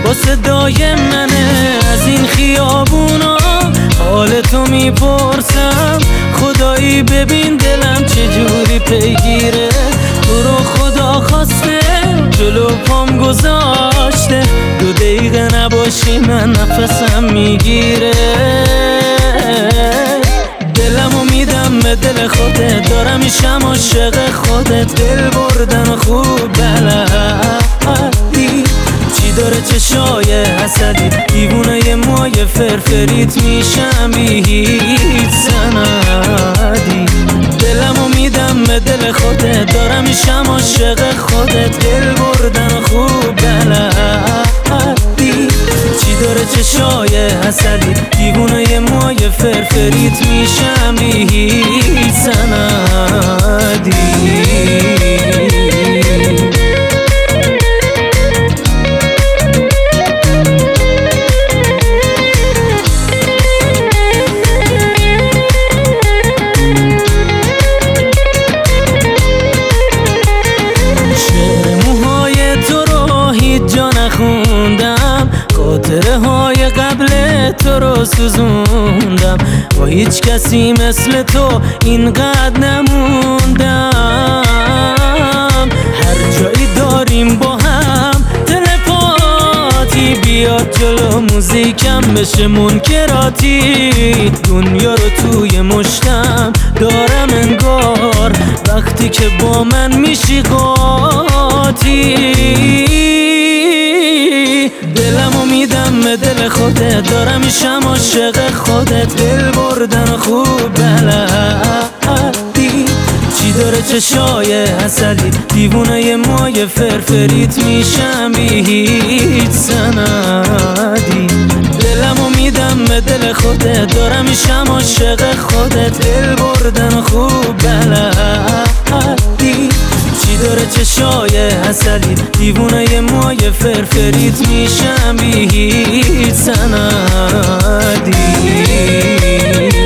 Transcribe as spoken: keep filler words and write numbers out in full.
با صدای منه از این خیابونا حال تو میپرسم. خدایی ببین دلم چجوری پیگیره، تو رو خدا خواسته جلو پام گذاشته. دو دقیقه نباشی من نفسم میگیره. دلمو میدم به دل خودت، دارم میشم عاشق خودت. دل بردن خوب بلدی، چی داره چشای حسدی، دیوونه موی فرفریت میشم بی هیچ سندی. دلمو میدم به دل خودت، دارم میشم عاشق خودت. دل بردن خوب بلدی، چی داره چشای حسدی، دیوونه موی فرفریت میشم بی هیچ سندی. خاطره های قبل تو رو سوزوندم، با هیچ کسی مثل تو اینقدر نموندم. هر جایی داریم با هم تلپاتی، بیاد جلو موزیکم بشه منکراتی. دنیا رو توی مشتم دارم انگار، وقتی که با من میشی قاطی. دلمو میدم به دل خودت، دارم میشم عاشق خودت. دل بردن خوب بلدی، چی داره چشای حسدی، دیوونه موی فرفریت میشم بی هیچ سندی. دلمو میدم به دل خودت، دارم میشم عاشق خودت. دل بردن خوب بلدی، چی داره چشای حسدی، دیوونه موی فرفریت میشم بی هیچ سندی.